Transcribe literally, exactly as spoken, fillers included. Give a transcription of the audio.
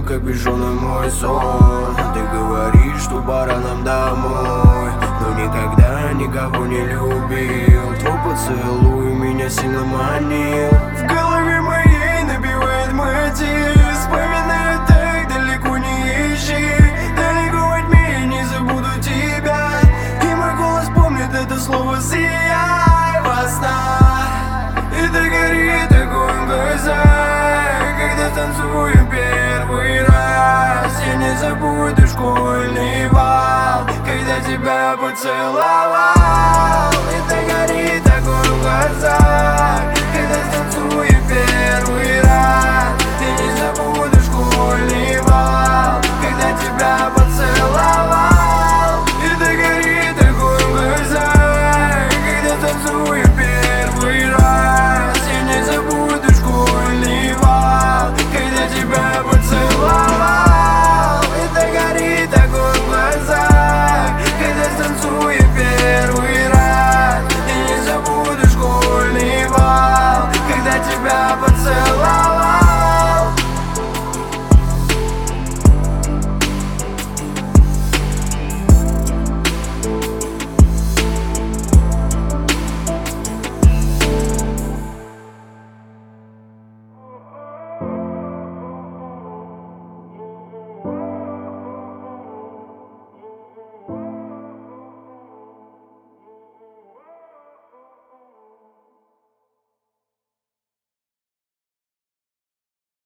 капюшоном мой сон. Ты говоришь, что пора нам домой, но никогда никого не любил. Твой поцелуй меня сильно манил. В голове моей набивает мотив. Вспоминаю так, далеко не ищи. Далеко от меня, не забуду тебя. И мой голос помнит это слово «сияй» во снах. И ты горит огонь в глазах, когда танцуем первый раз. Я не забуду школьный бал, когда тебя поцеловал. И ты горит огонь в глазах, когда танцуем первый раз. Я не забуду школьный бал, когда тебя поцеловал.